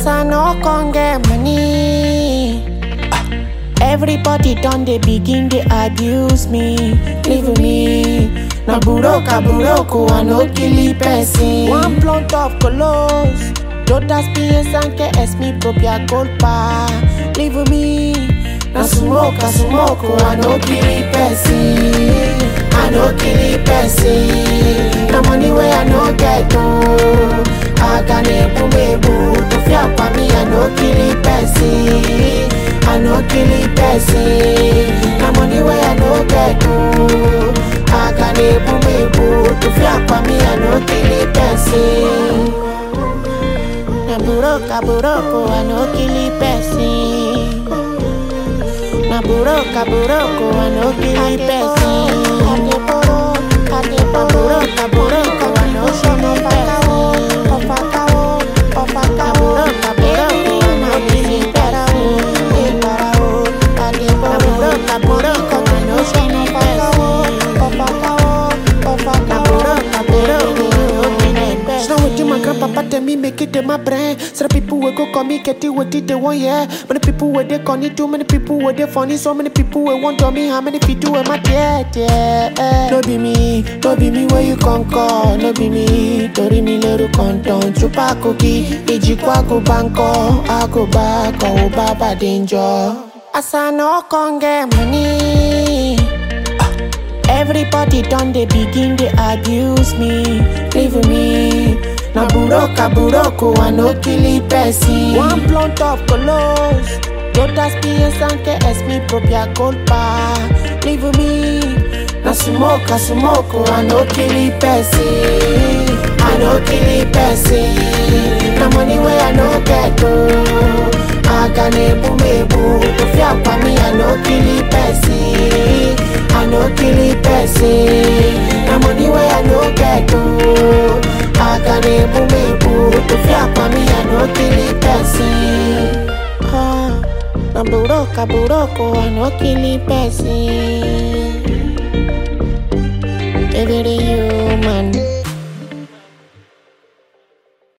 As I no con get money, everybody done they begin they abuse me, leave me. Na buroko, I no kill person. One blunt of colos, todas piensan que es mi propia culpa, leave me. Na smoke, I no kill person. I no kill person. Na money where I no get to. I can ebu to fear for me. I no kill person. I no kill person. Na money where I no get to. I can ebu to fear for me. I no kill person. Na buroko, I no kill person. Na buroko, I no kill person. Na buroko, I no show no Papa tell me make it in my brain. So the people will go call me get it what it they want, yeah. Many people were they call it too many people were they funny. So many people will want to me how many people am I dead, yeah. No be me where you can call. No be me, tori mi leru conton. Chupa cookie, iji kwako banko. I go back, oh baba danger. As I no con get money, everybody done they begin they abuse me, leave me. Na buroko, I no kill person. One blunt of colos, todas piensan que es mi propia culpa, leave me. Na smoke, I no kill person. I no kill person. Na money where I no get to. I can ebu to fear for me. I no kill person. I no kill person. Na money where I no get to. I can ebu to fear for me. I no kill person. Na buroko, I no kill person. Every human.